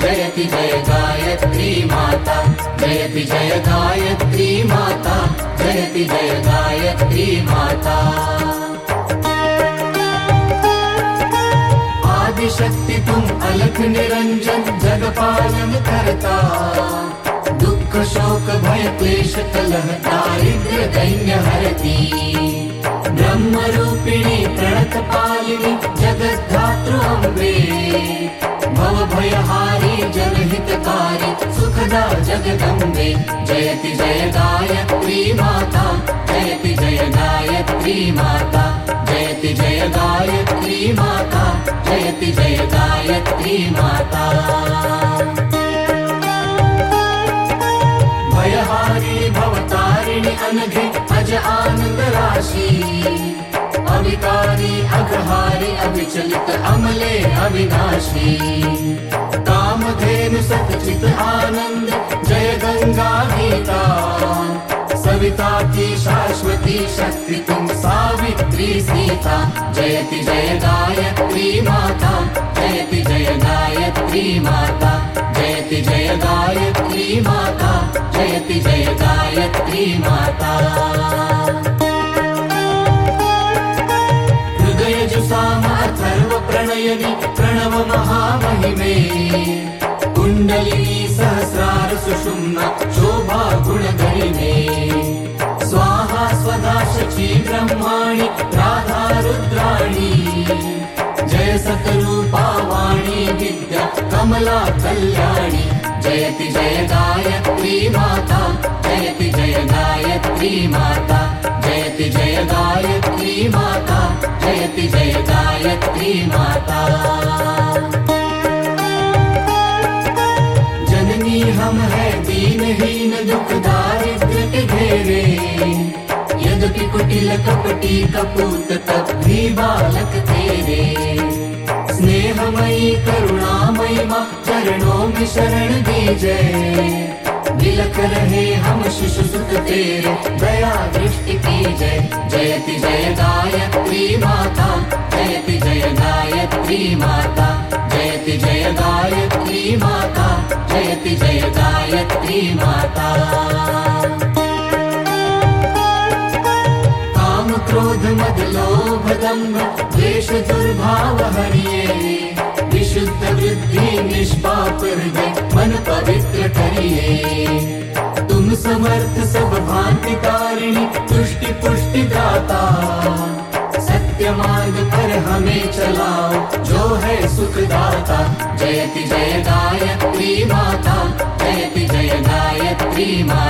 जयति जय गायत्री माता, जयति जय गायत्री माता, जयति जय गायत्री माता। आदिशक्ति तुम अलख निरंजन जग पालन करता, दुख शोक भय क्लेश कलह दारिद्र्य दैन्य हरती। ब्रह्म रूपिणी प्रणत पालिनी जगद्धात्रु अम्बे, भव भयहारी जनहितकारी सुखदा जगदम्बे। जयति जय गायत्री माता, जयति जय गायत्री माता, जयति जय गायत्री माता, जयति जय गायत्री माता। भयहारी भवतारिणी अनघे अज आनंद राशि, अविकारी अघहारी अविचलित अमले अविनाशी। कामधेनु सतचित आनंद जय गंगा गीता, सविता की शाश्वती शक्ति तुम सावित्री सीता। जयति जय गायत्री माता, जयति जय गायत्री माता, जयति जय गायत्री माता, जयति जय गायत्री माता। हृदय जुसाम अथर्व प्रणयनी प्रणव महामहिमे, कुंडलिनी सहस्रार सुषुम्ना शोभा गुणगरिमे। स्वाहा स्वधा शची ब्रह्माणि राधा रुद्राणी, जय सतरूपा वाणी विद्या कमला कल्याणी। जयति जय गायत्री माता, जयति जय गायत्री माता, जयति जय गायत्री माता, जयति जय गायत्री माता। जननी हम है दीनहीन दुख दारिद्र्य के घेरे, यद्यपि कुटिल कपटी कपूत तब भी बालक तेरे। स्नेहमयी करुणामयी माँ चरणों में शरण दीजय, बिलख रहे हम शिशु सुत तेरे दया दृष्टि कीजय। जयति जय गायत्री माता, जयति जय गायत्री माता, जयति जय गायत्री माता, जयति जय गायत्री माता। काम क्रोध मद लोभ दंभ द्वेष दुर्भाव हरिये, विशुद्ध वृद्धि निष्पाप हृदय मन पवित्र करिए। तुम समर्थ सब भांति कारिणी तुष्टि पुष्टि दाता, सत्य मार्ग पर हमें चलाओ जो है सुखदाता। जयति जय गायत्री माता, जयति जय गायत्री माता,